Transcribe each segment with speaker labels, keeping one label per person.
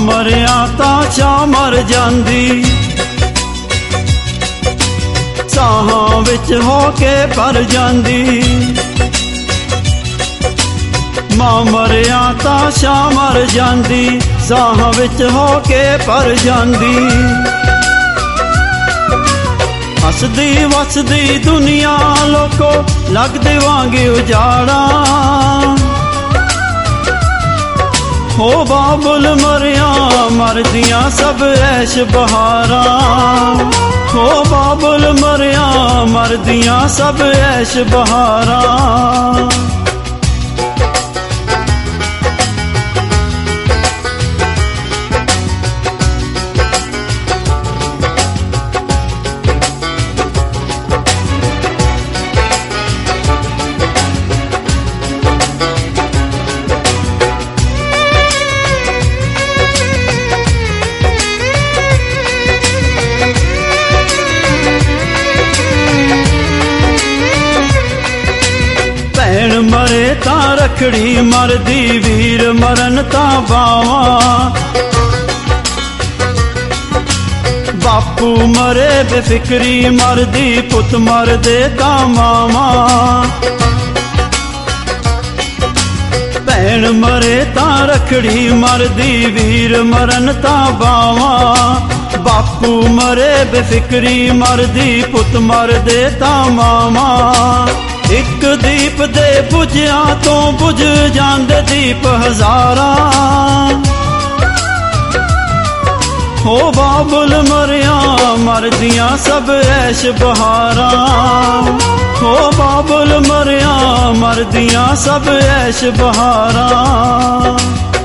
Speaker 1: ਮਰਿਆ ਤਾਂ ਚਾਹ ਮਰ ਜਾਂਦੀ, ਸਾਹਾਂ ਵਿੱਚ ਹੋ ਕੇ ਭਰ ਜਾਂਦੀ। ਮਾਂ ਮਰਿਆ ਤਾਂ ਚਾਹ ਮਰ ਜਾਂਦੀ, ਸਾਹਾਂ ਵਿੱਚ ਹੋ ਕੇ ਭਰ ਜਾਂਦੀ। ਹੱਸਦੀ ਵਸਦੀ ਦੁਨੀਆ ਲੋਕੋ ਲੱਗਦੇ ਵਾਂਗੇ ਉਜਾੜਾ, ਹੋ ਬਾਬੁਲ ਮਰਿਆ ਮਰਦੀਆਂ ਸਭ ਐਸ਼ ਬਹਾਰਾਂ, ਹੋ ਬਾਬੁਲ ਮਰਿਆ ਮਰਦੀਆਂ ਸਭ ਐਸ਼ ਬਹਾਰਾਂ। ਭੈਣ ਮਰੇ ਤਾਂ ਰੱਖੜੀ ਮਰਦੀ, ਵੀਰ ਮਰਨ ਤਾਂ ਬਾਵਾਂ। ਬਾਪੂ ਮਰੇ ਬੇਫਿਕਰੀ ਮਰਦੀ, ਪੁੱਤ ਮਰਦੇ ਤਾਂ ਮਾਵਾਂ। ਭੈਣ ਮਰੇ ਤਾਂ ਰੱਖੜੀ ਮਰਦੀ, ਵੀਰ ਮਰਨ ਤਾਂ ਬਾਵਾਂ। ਬਾਪੂ ਮਰੇ ਬੇਫਿਕਰੀ ਮਰਦੀ, ਪੁੱਤ ਮਰਦੇ ਤਾਂ ਮਾਵਾਂ। ਇੱਕ ਦੀਪ ਦੇ ਬੁਝਿਆਂ ਤੋਂ ਬੁਝ ਜਾਂਦੇ ਦੀਪ ਹਜ਼ਾਰਾਂ, ਹੋ ਬਾਬੁਲ ਮਰਿਆ ਮਰਦੀਆਂ ਸਭ ਐਸ਼ ਬਹਾਰਾਂ, ਹੋ ਬਾਬੁਲ ਮਰਿਆ ਮਰਦੀਆਂ ਸਭ ਐਸ਼ ਬਹਾਰਾਂ।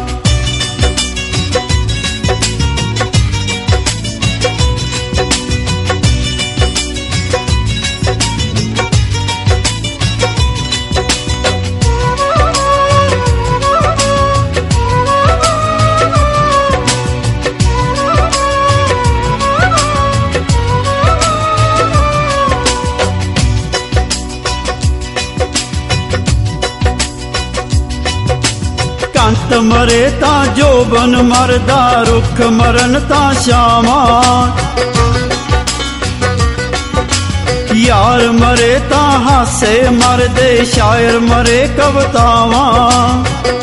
Speaker 1: ਕੰਤ ਮਰੇ ਤਾਂ ਜੋਬਨ ਮਰਦਾ, ਰੁੱਖ ਮਰਨ ਤਾਂ ਛਾਵਾਂ। ਯਾਰ ਮਰੇ ਤਾਂ ਹਾਸੇ ਮਰਦੇ, ਸ਼ਾਇਰ ਮਰੇ ਕਵਿਤਾਵਾਂ।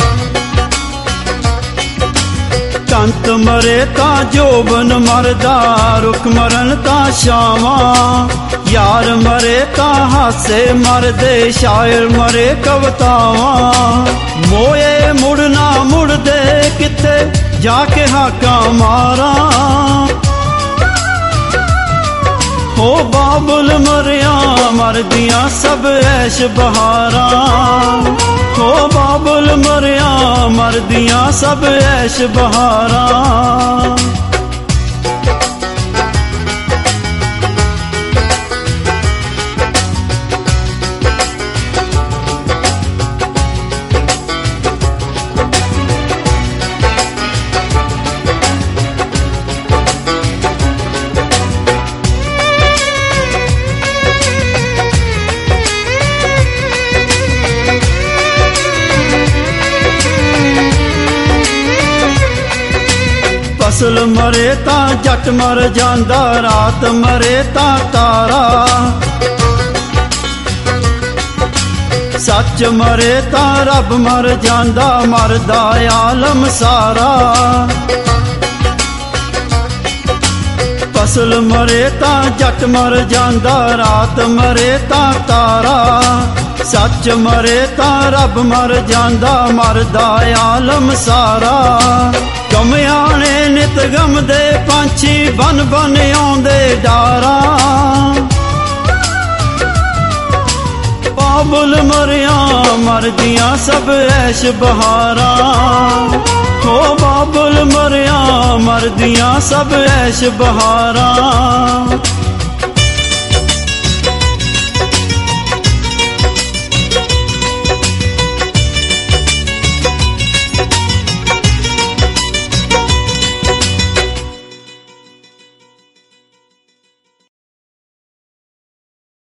Speaker 1: ਕੰਤ ਮਰੇ ਤਾਂ ਜੋਬਨ ਮਰਦਾ, ਰੁੱਖ ਮਰਨ ਤਾਂ ਛਾਵਾਂ। ਯਾਰ ਮਰੇ ਤਾਂ ਹਾਸੇ ਮਰਦੇ, ਸ਼ਾਇਰ ਮਰੇ ਕਵਿਤਾਵਾਂ। ਮੋਏ ਮੁੜ ਨਾ ਮੁੜਦੇ ਕਿੱਥੇ ਜਾ ਕੇ ਹਾਕਾਂ ਮਾਰਾਂ, ਹੋ ਬਾਬੁਲ ਮਰਿਆ ਮਰਦੀਆਂ ਸਭ ਐਸ਼ ਬਹਾਰਾਂ, ਹੋ ਬਾਬੁਲ ਮਰਿਆ ਮਰਦੀਆਂ ਸਭ ਐਸ਼ ਬਹਾਰਾਂ। ਫਸਲ ਮਰੇ ਤਾਂ ਜੱਟ ਮਰ ਜਾਂਦਾ, ਰਾਤ ਮਰੇ ਤਾਂ ਤਾਰਾ। ਸੱਚ ਮਰੇ ਤਾਂ ਰੱਬ ਮਰ ਜਾਂਦਾ, ਮਰਦਾ ਆਲਮ ਸਾਰਾ। ਫਸਲ ਮਰੇ ਤਾਂ ਜੱਟ ਮਰ ਜਾਂਦਾ, ਰਾਤ ਮਰੇ ਤਾਂ ਤਾਰਾ। ਸੱਚ ਮਰੇ ਤਾਂ ਰੱਬ ਮਰ ਜਾਂਦਾ, ਮਰਦਾ ਆਲਮ ਸਾਰਾ। ਗਮਿਆਣੇ ਨਿਤ ਗਮ ਦੇ ਪੰਛੀ ਬਨ ਬਨ ਆਉਂਦੇ ਡਾਰਾਂ, ਬਾਬੁਲ ਮਰਿਆ ਮਰਦੀਆਂ ਸਭ ਐਸ਼ ਬਹਾਰਾਂ, ਹੋ ਬਾਬੁਲ ਮਰਿਆ ਮਰਦੀਆਂ ਸਭ ਐਸ਼ ਬਹਾਰਾਂ।